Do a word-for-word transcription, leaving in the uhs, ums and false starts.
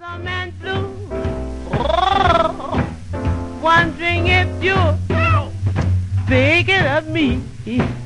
Man blue, wondering if you're thinking of me.